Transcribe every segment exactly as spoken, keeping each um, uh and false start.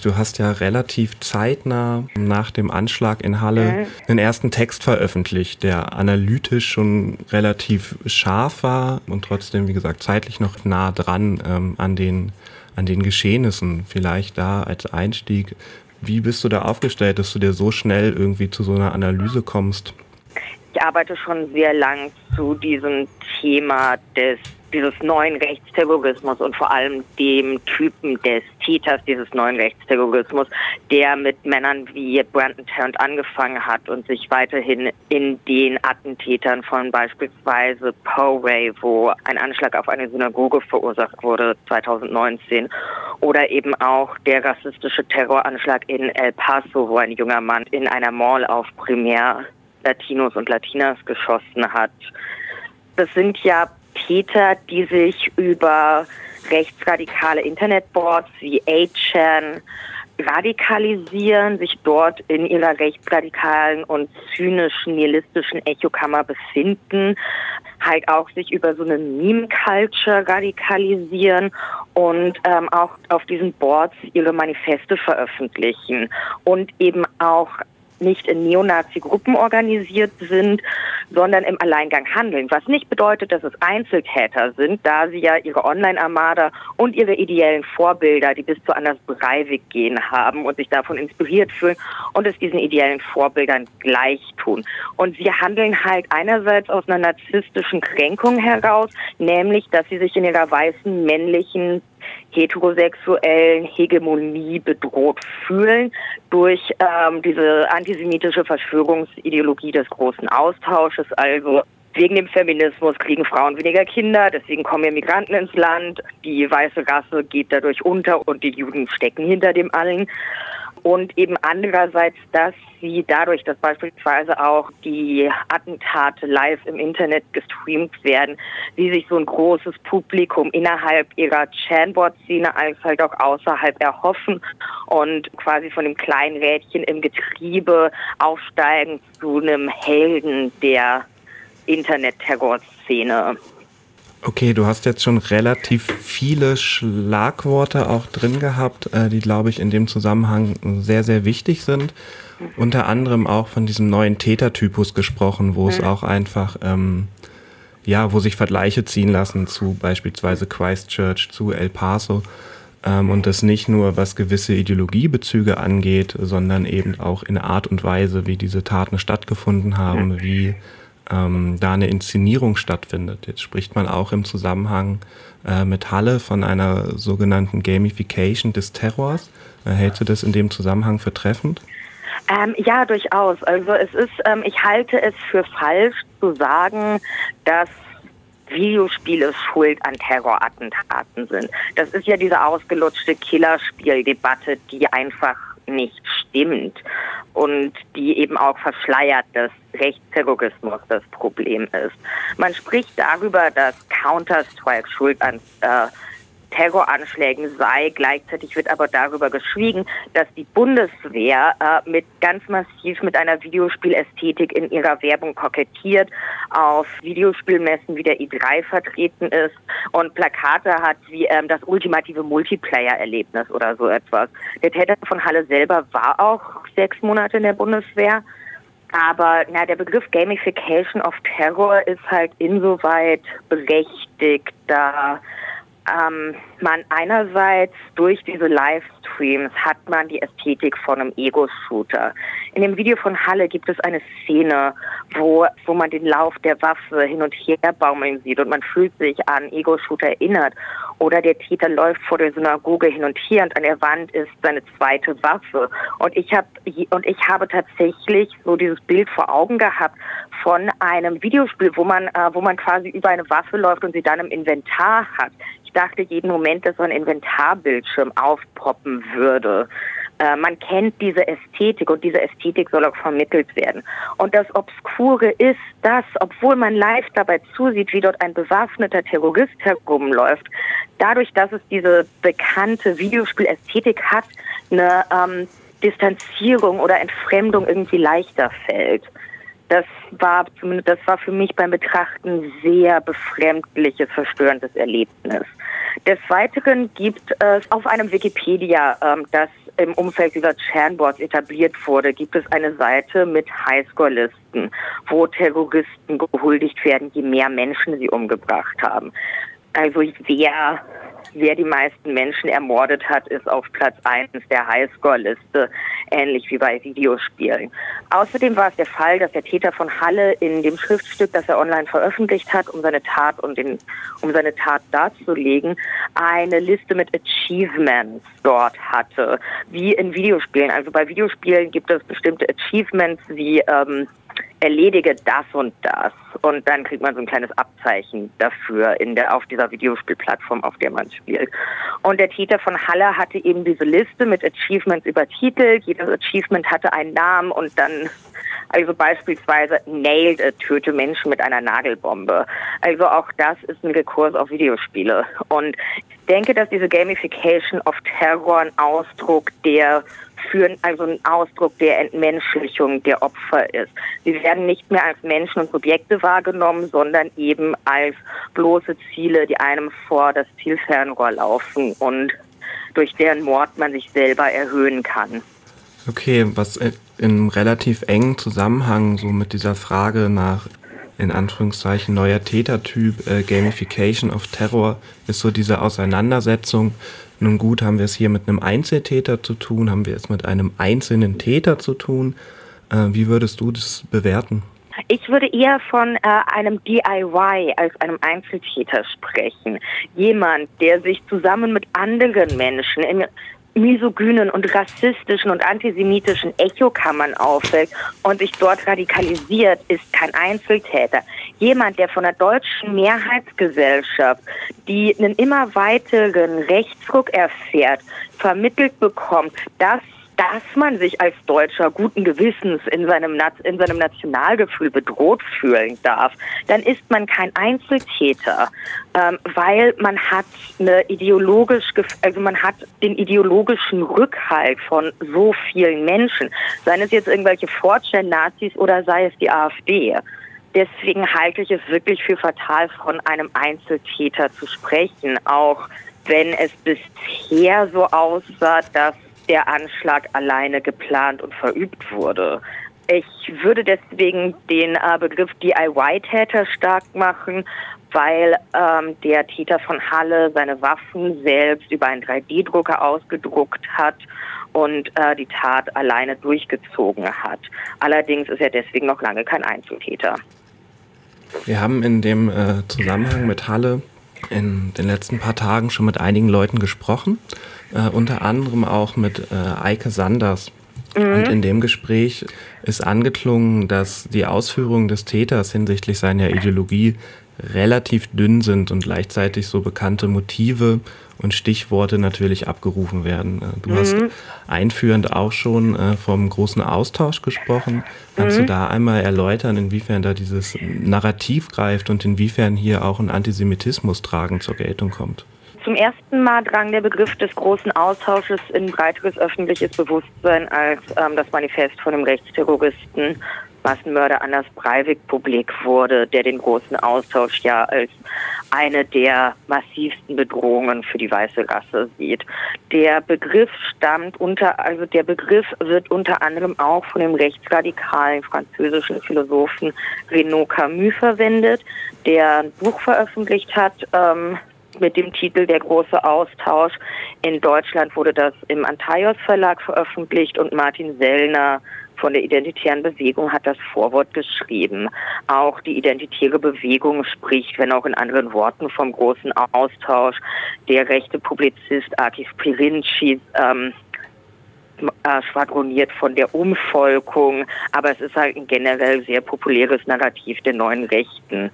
du hast ja relativ zeitnah nach dem Anschlag in Halle mhm. einen ersten Text veröffentlicht, der analytisch schon relativ scharf war und trotzdem, wie gesagt, zeitlich noch nah dran ähm, an den, an den Geschehnissen. Vielleicht da als Einstieg, wie bist du da aufgestellt, dass du dir so schnell irgendwie zu so einer Analyse kommst? Ich arbeite schon sehr lang zu diesem Thema des dieses neuen Rechtsterrorismus und vor allem dem Typen des Täters dieses neuen Rechtsterrorismus, der mit Männern wie Brandon Tarrant angefangen hat und sich weiterhin in den Attentätern von beispielsweise Poway, wo ein Anschlag auf eine Synagoge verursacht wurde zweitausendneunzehn, oder eben auch der rassistische Terroranschlag in El Paso, wo ein junger Mann in einer Mall auf primär Latinos und Latinas geschossen hat. Das sind ja Täter, die sich über rechtsradikale Internetboards wie eight chan radikalisieren, sich dort in ihrer rechtsradikalen und zynischen, nihilistischen Echokammer befinden, halt auch sich über so eine Meme-Culture radikalisieren und ähm, auch auf diesen Boards ihre Manifeste veröffentlichen und eben auch nicht in Neonazi-Gruppen organisiert sind, sondern im Alleingang handeln. Was nicht bedeutet, dass es Einzeltäter sind, da sie ja ihre Online-Armada und ihre ideellen Vorbilder, die bis zu Anders Breivik gehen haben und sich davon inspiriert fühlen und es diesen ideellen Vorbildern gleich tun. Und sie handeln halt einerseits aus einer narzisstischen Kränkung heraus, nämlich, dass sie sich in ihrer weißen, männlichen, heterosexuellen Hegemonie bedroht fühlen durch ähm, diese antisemitische Verschwörungsideologie des großen Austausches. Also wegen dem Feminismus kriegen Frauen weniger Kinder, deswegen kommen mehr Migranten ins Land, die weiße Rasse geht dadurch unter und die Juden stecken hinter dem allen. Und eben andererseits, dass sie dadurch, dass beispielsweise auch die Attentate live im Internet gestreamt werden, sie sich so ein großes Publikum innerhalb ihrer Chanboard-Szene als halt auch außerhalb erhoffen und quasi von dem kleinen Rädchen im Getriebe aufsteigen zu einem Helden der Internet-Terror-Szene. Okay, du hast jetzt schon relativ viele Schlagworte auch drin gehabt, äh, die, glaube ich, in dem Zusammenhang sehr, sehr wichtig sind. Mhm. Unter anderem auch von diesem neuen Tätertypus gesprochen, wo mhm. es auch einfach, ähm, ja, wo sich Vergleiche ziehen lassen zu beispielsweise Christchurch, zu El Paso. Ähm, und das nicht nur, was gewisse Ideologiebezüge angeht, sondern eben auch in Art und Weise, wie diese Taten stattgefunden haben, mhm. wie Ähm, da eine Inszenierung stattfindet. Jetzt spricht man auch im Zusammenhang äh, mit Halle von einer sogenannten Gamification des Terrors. Äh, hältst du das in dem Zusammenhang für treffend? Ähm, ja, durchaus. Also es ist, ähm, ich halte es für falsch zu sagen, dass Videospiele schuld an Terrorattentaten sind. Das ist ja diese ausgelutschte Killerspieldebatte, die einfach nicht stimmt und die eben auch verschleiert, dass Rechtsterrorismus das Problem ist. Man spricht darüber, dass Counter-Strike schuld an äh, Terroranschlägen sei. Gleichzeitig wird aber darüber geschwiegen, dass die Bundeswehr äh, mit ganz massiv mit einer Videospielästhetik in ihrer Werbung kokettiert, auf Videospielmessen wie der i drei vertreten ist und Plakate hat wie ähm, das ultimative Multiplayer-Erlebnis oder so etwas. Der Täter von Halle selber war auch sechs Monate in der Bundeswehr. Aber na, der Begriff Gamification of Terror ist halt insoweit berechtigt, da Ähm, man einerseits durch diese Livestreams hat man die Ästhetik von einem Ego-Shooter. In dem Video von Halle gibt es eine Szene, wo, wo man den Lauf der Waffe hin und her baumeln sieht und man fühlt sich an Ego-Shooter erinnert. Oder der Täter läuft vor der Synagoge hin und her und an der Wand ist seine zweite Waffe. Und ich habe und ich habe tatsächlich so dieses Bild vor Augen gehabt von einem Videospiel, wo man, äh, wo man quasi über eine Waffe läuft und sie dann im Inventar hat. Ich dachte jeden Moment, dass so ein Inventarbildschirm aufpoppen würde. Äh, man kennt diese Ästhetik und diese Ästhetik soll auch vermittelt werden. Und das Obskure ist, dass, obwohl man live dabei zusieht, wie dort ein bewaffneter Terrorist herumläuft, dadurch, dass es diese bekannte Videospielästhetik hat, eine ähm, Distanzierung oder Entfremdung irgendwie leichter fällt. Das war zumindest, das war für mich beim Betrachten sehr befremdliches, verstörendes Erlebnis. Des Weiteren gibt es auf einem Wikipedia, ähm, das im Umfeld dieser Chan-Boards etabliert wurde, gibt es eine Seite mit Highscore-Listen, wo Terroristen gehuldigt werden, je mehr Menschen sie umgebracht haben. Also wer, wer die meisten Menschen ermordet hat, ist auf Platz eins der Highscore-Liste, ähnlich wie bei Videospielen. Außerdem war es der Fall, dass der Täter von Halle in dem Schriftstück, das er online veröffentlicht hat, um seine Tat und den, um seine Tat darzulegen, eine Liste mit Achievements dort hatte, wie in Videospielen. Also bei Videospielen gibt es bestimmte Achievements wie ähm, erledige das und das, und dann kriegt man so ein kleines Abzeichen dafür in der, auf dieser Videospielplattform, auf der man spielt. Und der Täter von Halle hatte eben diese Liste mit Achievements übertitelt. Jedes Achievement hatte einen Namen und dann, also beispielsweise Nailed it, töte Menschen mit einer Nagelbombe. Also auch das ist ein Rekurs auf Videospiele. Und ich denke, dass diese Gamification of Terror ein Ausdruck der führen, also ein Ausdruck der Entmenschlichung der Opfer ist. Sie werden nicht mehr als Menschen und Subjekte wahrgenommen, sondern eben als bloße Ziele, die einem vor das Zielfernrohr laufen und durch deren Mord man sich selber erhöhen kann. Okay, was in relativ engen Zusammenhang so mit dieser Frage nach, in Anführungszeichen, neuer Tätertyp, äh, Gamification of Terror, ist so diese Auseinandersetzung. Nun gut, haben wir es hier mit einem Einzeltäter zu tun, haben wir es mit einem einzelnen Täter zu tun. Äh, wie würdest du das bewerten? Ich würde eher von äh, einem D I Y als einem Einzeltäter sprechen. Jemand, der sich zusammen mit anderen Menschen in misogynen und rassistischen und antisemitischen Echokammern aufwächst und sich dort radikalisiert, ist kein Einzeltäter. Jemand, der von der deutschen Mehrheitsgesellschaft, die einen immer weiteren Rechtsruck erfährt, vermittelt bekommt, dass dass man sich als Deutscher guten Gewissens in seinem, in seinem Nationalgefühl bedroht fühlen darf, dann ist man kein Einzeltäter, ähm, weil man hat eine ideologisch, also man hat den ideologischen Rückhalt von so vielen Menschen, seien es jetzt irgendwelche four chan Nazis oder sei es die AfD. Deswegen halte ich es wirklich für fatal, von einem Einzeltäter zu sprechen, auch wenn es bisher so aussah, dass der Anschlag alleine geplant und verübt wurde. Ich würde deswegen den äh, Begriff D I Y-Täter stark machen, weil ähm, der Täter von Halle seine Waffen selbst über einen drei D Drucker ausgedruckt hat und äh, die Tat alleine durchgezogen hat. Allerdings ist er deswegen noch lange kein Einzeltäter. Wir haben in dem äh, Zusammenhang mit Halle in den letzten paar Tagen schon mit einigen Leuten gesprochen, äh, unter anderem auch mit äh, Eike Sanders. Mhm. Und in dem Gespräch ist angeklungen, dass die Ausführungen des Täters hinsichtlich seiner Ideologie relativ dünn sind und gleichzeitig so bekannte Motive und Stichworte natürlich abgerufen werden. Du mhm. hast einführend auch schon äh, vom großen Austausch gesprochen. Kannst mhm. du da einmal erläutern, inwiefern da dieses Narrativ greift und inwiefern hier auch ein Antisemitismus tragend zur Geltung kommt? Zum ersten Mal drang der Begriff des großen Austausches in breiteres öffentliches Bewusstsein, als ähm, das Manifest von dem Rechtsterroristen Massenmörder Anders Breivik publik wurde, der den großen Austausch ja als eine der massivsten Bedrohungen für die weiße Rasse sieht. Der Begriff stammt unter, also der Begriff wird unter anderem auch von dem rechtsradikalen französischen Philosophen Renaud Camus verwendet, der ein Buch veröffentlicht hat, ähm, mit dem Titel Der große Austausch. In Deutschland wurde das im Antaios Verlag veröffentlicht und Martin Sellner von der Identitären Bewegung hat das Vorwort geschrieben. Auch die Identitäre Bewegung spricht, wenn auch in anderen Worten, vom großen Austausch. Der rechte Publizist Akif Pirinci ähm, äh, schwadroniert von der Umvolkung, aber es ist halt ein generell sehr populäres Narrativ der neuen Rechten.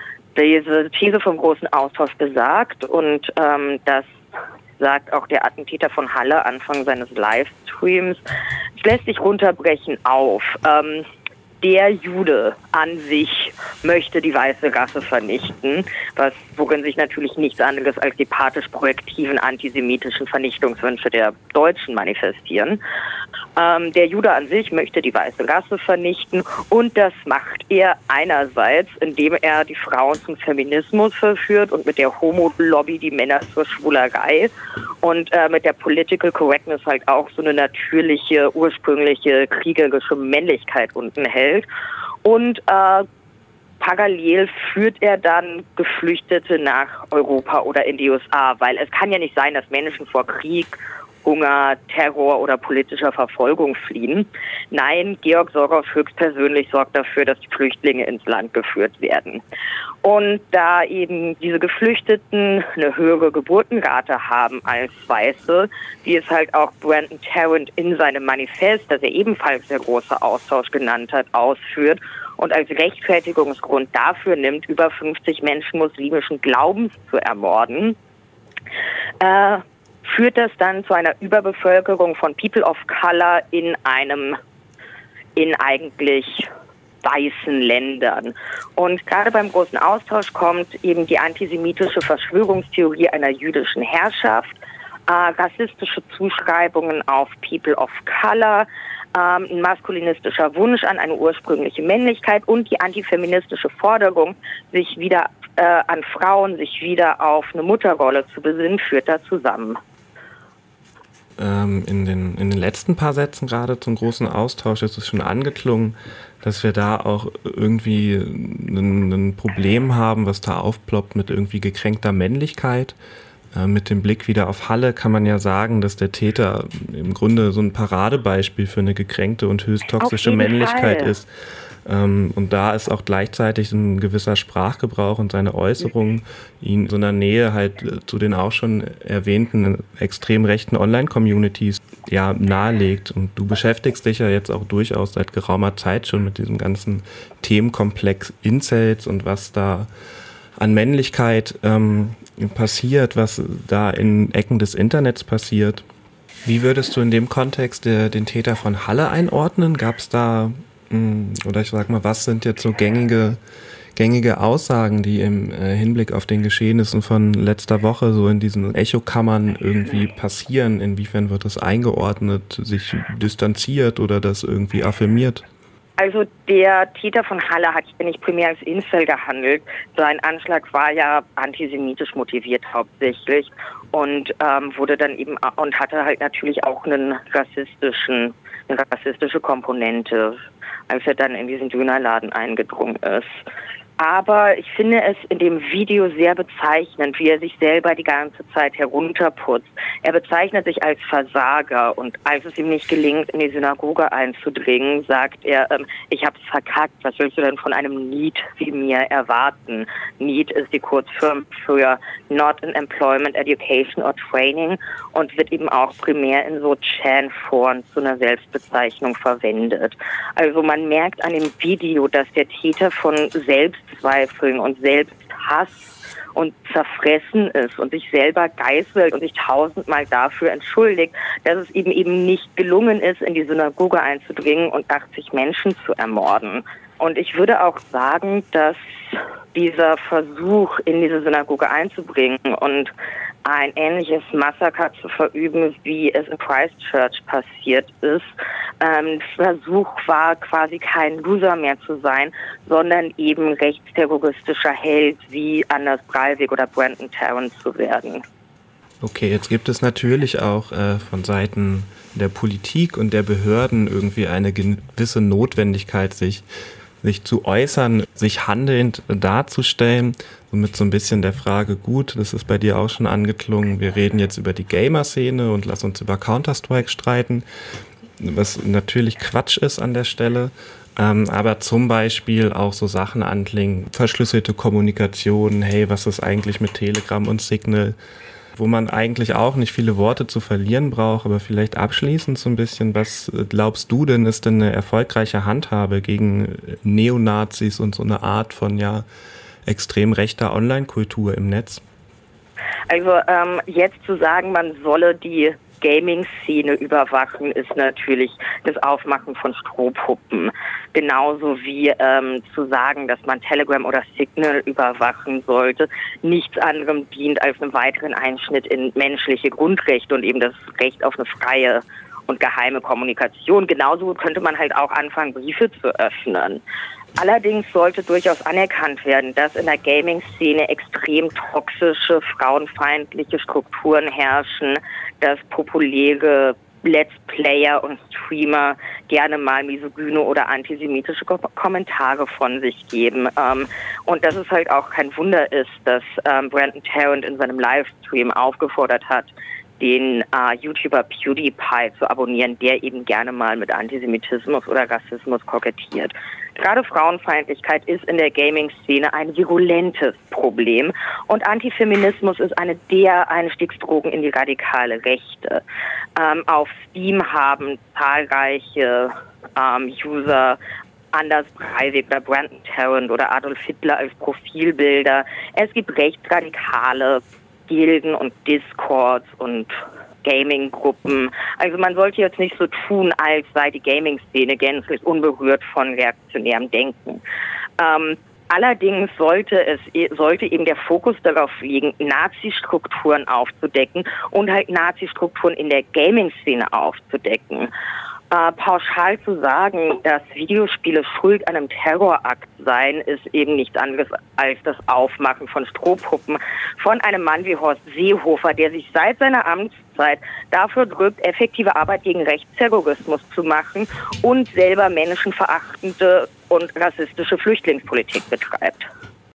Diese These vom großen Austausch besagt, und ähm, das sagt auch der Attentäter von Halle Anfang seines Livestreams, es lässt sich runterbrechen auf. Ähm, der Jude an sich möchte die weiße Rasse vernichten, was, worin sich natürlich nichts anderes als die pathisch projektiven antisemitischen Vernichtungswünsche der Deutschen manifestieren. Ähm, der Jude an sich möchte die weiße Rasse vernichten und das macht er einerseits, indem er die Frauen zum Feminismus verführt und mit der Homo-Lobby die Männer zur Schwulerei und äh, mit der Political Correctness halt auch so eine natürliche, ursprüngliche, kriegerische Männlichkeit unten hält. Und äh, parallel führt er dann Geflüchtete nach Europa oder in die U S A, weil es kann ja nicht sein, dass Menschen vor Krieg, Hunger, Terror oder politischer Verfolgung fliehen. Nein, Georg Soros höchstpersönlich sorgt dafür, dass die Flüchtlinge ins Land geführt werden. Und da eben diese Geflüchteten eine höhere Geburtenrate haben als Weiße, wie es halt auch Brandon Tarrant in seinem Manifest, das er ebenfalls der große Austausch genannt hat, ausführt und als Rechtfertigungsgrund dafür nimmt, über fünfzig Menschen muslimischen Glaubens zu ermorden, äh, führt das dann zu einer Überbevölkerung von People of Color in einem, in eigentlich weißen Ländern. Und gerade beim großen Austausch kommt eben die antisemitische Verschwörungstheorie einer jüdischen Herrschaft, äh, rassistische Zuschreibungen auf People of Color, ähm, ein maskulinistischer Wunsch an eine ursprüngliche Männlichkeit und die antifeministische Forderung, sich wieder äh, an Frauen, sich wieder auf eine Mutterrolle zu besinnen, führt da zusammen. In den, in den letzten paar Sätzen gerade zum großen Austausch ist es schon angeklungen, dass wir da auch irgendwie ein, ein Problem haben, was da aufploppt mit irgendwie gekränkter Männlichkeit. Äh, mit dem Blick wieder auf Halle kann man ja sagen, dass der Täter im Grunde so ein Paradebeispiel für eine gekränkte und höchst toxische Männlichkeit Fall. ist. Ähm, und da ist auch gleichzeitig ein gewisser Sprachgebrauch und seine Äußerungen ihn in so einer Nähe halt äh, zu den auch schon erwähnten extrem rechten Online-Communities ja nahelegt. Und du beschäftigst dich ja jetzt auch durchaus seit geraumer Zeit schon mit diesem ganzen Themenkomplex Incels und was da an Männlichkeit ähm, passiert, was da in Ecken des Internets passiert. Wie würdest du in dem Kontext äh, den Täter von Halle einordnen? Gab es da Oder ich sag mal, was sind jetzt so gängige, gängige Aussagen, die im äh, Hinblick auf den Geschehnissen von letzter Woche so in diesen Echokammern irgendwie passieren? Inwiefern wird das eingeordnet, sich distanziert oder das irgendwie affirmiert? Also der Täter von Halle hat nicht primär als Incel gehandelt. Sein Anschlag war ja antisemitisch motiviert hauptsächlich und ähm, wurde dann eben und hatte halt natürlich auch einen rassistischen, eine rassistische Komponente, als er dann in diesen Dönerladen eingedrungen ist. Aber ich finde es in dem Video sehr bezeichnend, wie er sich selber die ganze Zeit herunterputzt. Er bezeichnet sich als Versager und als es ihm nicht gelingt, in die Synagoge einzudringen, sagt er, ähm, ich hab's verkackt, was willst du denn von einem Need wie mir erwarten? Need ist die Kurzform für Not in Employment, Education or Training und wird eben auch primär in so Chan-Foren zu einer Selbstbezeichnung verwendet. Also man merkt an dem Video, dass der Täter von Selbstzweifeln und Selbsthass und zerfressen ist und sich selber geißelt und sich tausendmal dafür entschuldigt, dass es ihm eben nicht gelungen ist, in die Synagoge einzudringen und achtzig Menschen zu ermorden. Und ich würde auch sagen, dass dieser Versuch, in diese Synagoge einzubringen und ein ähnliches Massaker zu verüben, wie es in Christchurch passiert ist, ähm, Versuch war, quasi kein Loser mehr zu sein, sondern eben rechtsterroristischer Held wie Anders Breivik oder Brandon Tarrant zu werden. Okay, jetzt gibt es natürlich auch äh, von Seiten der Politik und der Behörden irgendwie eine gewisse Notwendigkeit, sich sich zu äußern, sich handelnd darzustellen, mit so ein bisschen der Frage, gut, das ist bei dir auch schon angeklungen, wir reden jetzt über die Gamer-Szene und lass uns über Counter-Strike streiten, was natürlich Quatsch ist an der Stelle, ähm, aber zum Beispiel auch so Sachen anklingen, verschlüsselte Kommunikation, hey, was ist eigentlich mit Telegram und Signal, wo man eigentlich auch nicht viele Worte zu verlieren braucht, aber vielleicht abschließend so ein bisschen, was glaubst du denn, ist denn eine erfolgreiche Handhabe gegen Neonazis und so eine Art von ja extrem rechter Online-Kultur im Netz? Also ähm, jetzt zu sagen, man solle die Gaming-Szene überwachen, ist natürlich das Aufmachen von Strohpuppen. Genauso wie ähm, zu sagen, dass man Telegram oder Signal überwachen sollte, nichts anderem dient als einem weiteren Einschnitt in menschliche Grundrechte und eben das Recht auf eine freie und geheime Kommunikation. Genauso könnte man halt auch anfangen, Briefe zu öffnen. Allerdings sollte durchaus anerkannt werden, dass in der Gaming-Szene extrem toxische, frauenfeindliche Strukturen herrschen, dass populäre Let's Player und Streamer gerne mal misogyne oder antisemitische Ko- Kommentare von sich geben. Ähm, und dass es halt auch kein Wunder ist, dass ähm, Brandon Tarrant in seinem Livestream aufgefordert hat, den äh, YouTuber PewDiePie zu abonnieren, der eben gerne mal mit Antisemitismus oder Rassismus kokettiert. Gerade Frauenfeindlichkeit ist in der Gaming-Szene ein virulentes Problem und Antifeminismus ist eine der Einstiegsdrogen in die radikale Rechte. Ähm, auf Steam haben zahlreiche ähm, User Anders Breivik oder Brandon Tarrant oder Adolf Hitler als Profilbilder. Es gibt rechtsradikale Gilden und Discords und Gaming-Gruppen. Also man sollte jetzt nicht so tun, als sei die Gaming-Szene gänzlich unberührt von reaktionärem Denken. Ähm, allerdings sollte es sollte eben der Fokus darauf liegen, Nazi-Strukturen aufzudecken und halt Nazi-Strukturen in der Gaming-Szene aufzudecken. Äh, pauschal zu sagen, dass Videospiele schuld an einem Terrorakt seien, ist eben nichts anderes als das Aufmachen von Strohpuppen von einem Mann wie Horst Seehofer, der sich seit seiner Amtszeit dafür drückt, effektive Arbeit gegen Rechtsterrorismus zu machen und selber menschenverachtende und rassistische Flüchtlingspolitik betreibt.